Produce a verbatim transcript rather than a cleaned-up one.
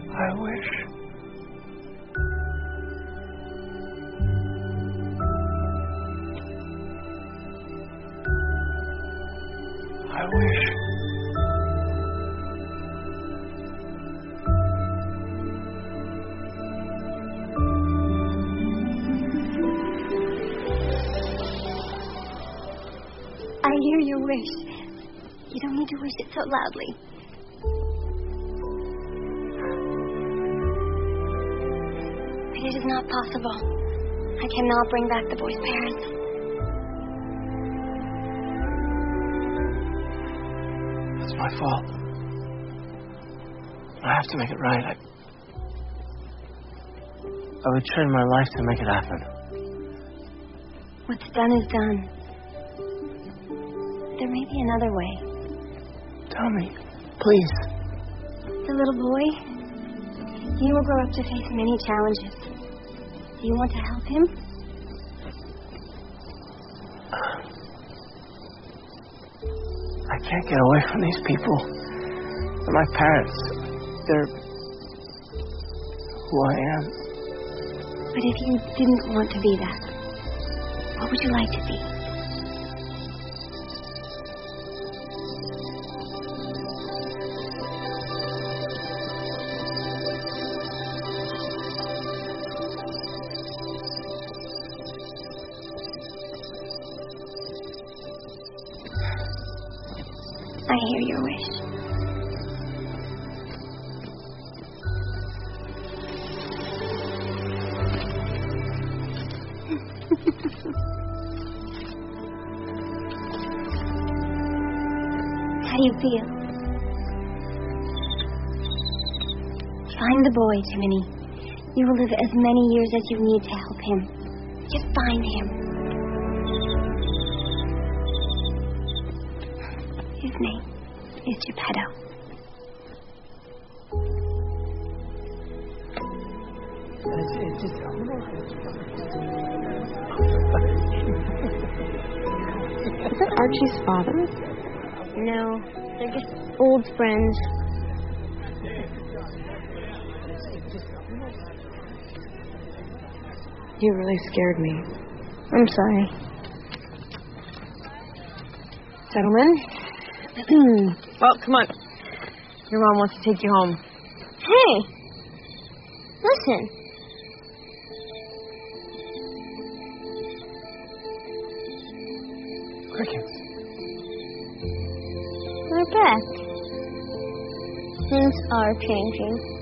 I wish. I wish. I hear your wish. You don't need to wish it so loudly. But it is not possible. I cannot bring back the boy's parents. It's my fault. I have to make it right. I, I would trade my life to make it happen. What's done is done. There may be another way. Tell me, please. The little boy, he will grow up to face many challenges. Do you want to help him? I can't get away from these people. They're my parents. They're who I am. But if you didn't want to be that, what would you like to be? I hear your wish. How do you feel? Find the boy, Jiminy. You will live as many years as you need to help him. Just find him. His name is Geppetto. It's just... Is that Archie's father? No, they're just old friends. You really scared me. I'm sorry. Gentlemen? Well, come on. Your mom wants to take you home. Hey! Listen. Crickets. We're back. Things are changing.